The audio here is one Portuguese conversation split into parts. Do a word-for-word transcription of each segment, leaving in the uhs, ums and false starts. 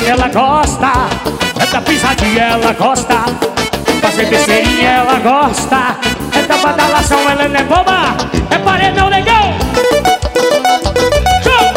ela gosta. É da pisadinha, ela gosta. Fazer besteirinha, ela gosta. É da badalação, ela não é boba. É paredão, negão. Show!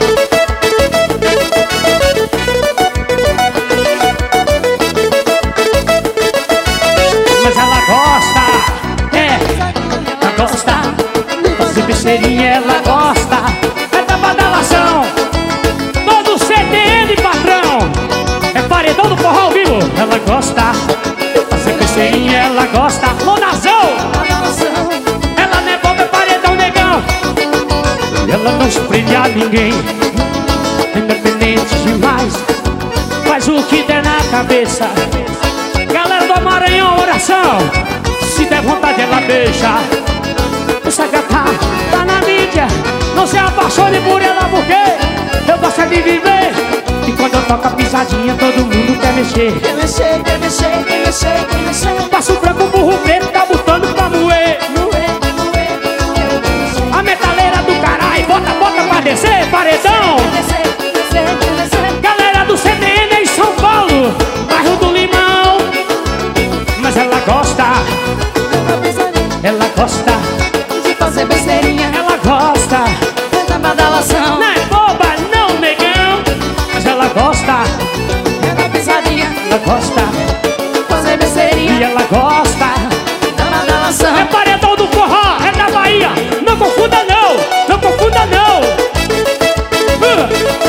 Mas ela gosta. É, ela gosta. Fazer besteirinha, ela gosta. É da badalação. Todo C T N, patrão. É paredão do forró ao vivo. Ela gosta. Fazer besteirinha, ela gosta. Lonazão. Ela não é boba, é paredão, negão. Ela não espreme a ninguém. Independente demais. Faz o que der na cabeça. Galera do Maranhão, oração. Se der vontade, ela beija. Essa gata tá na mídia. Não se apaixone por ela, porque eu gosto de viver. E quando eu toco a pisadinha, todo mundo quer mexer. Quer mexer, quer mexer, quer mexer, quer mexer. Passo branco, burro preto, tá botando pra moer. Moer, moer, moer. A metaleira do caralho, bota, bota pra descer, paredão. Quer descer, quer descer, quer descer. Galera do C T N em São Paulo, bairro do Limão. Mas ela gosta, ela gosta de fazer besteirinha, ela gosta. é da badalação, Não é boba, não, negão. Mas ela gosta, é da pisadinha, ela gosta. fazer besteirinha, E ela gosta. da badalação. É paredão do forró, é da Bahia. Não confunda não, não confunda não. Uh.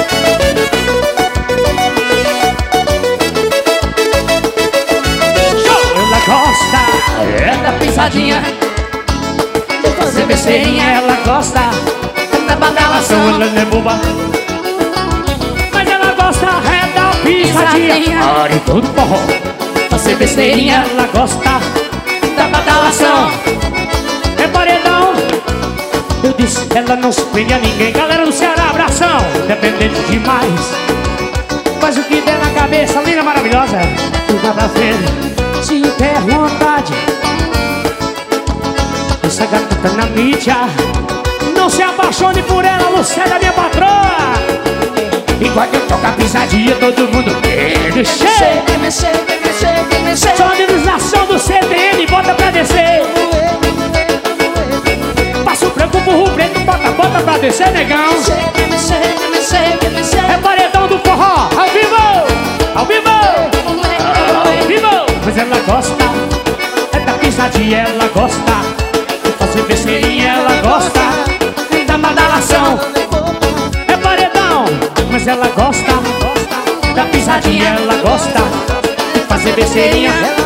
Show! Ela gosta, É da pisadinha, de fazer besteirinha, ela gosta. é da badalação. Ela não é boba, mas ela gosta é da pisadinha. Pisadinha. Paredão do forró, Fazer besteirinha, ela gosta. da badalação. É paredão. Eu disse, ela não se prende a ninguém. Galera do Ceará, abração. Independente demais. Faz o que der na cabeça, linda, maravilhosa. Tudo pra frente, se der vontade. Essa gata tá na mídia. Não se apaixone por ela, Lucélia, minha patroa. Enquanto eu toco a pisadinha, todo mundo quer mexer. Quer mexer, quer mexer, quer mexer. Só a organização do C T N, bota pra descer. Passa o branco, burro preto, bota, bota pra descer, negão. Quer mexer, quer mexer, quer mexer. É paredão do forró, ao vivo, ao vivo, ao vivo. Mas ela gosta, é da pisadinha, ela gosta. De fazer besteirinha, ela gosta. Da badalação, é paredão. Mas ela gosta, da pisadinha, ela gosta. De fazer besteirinha,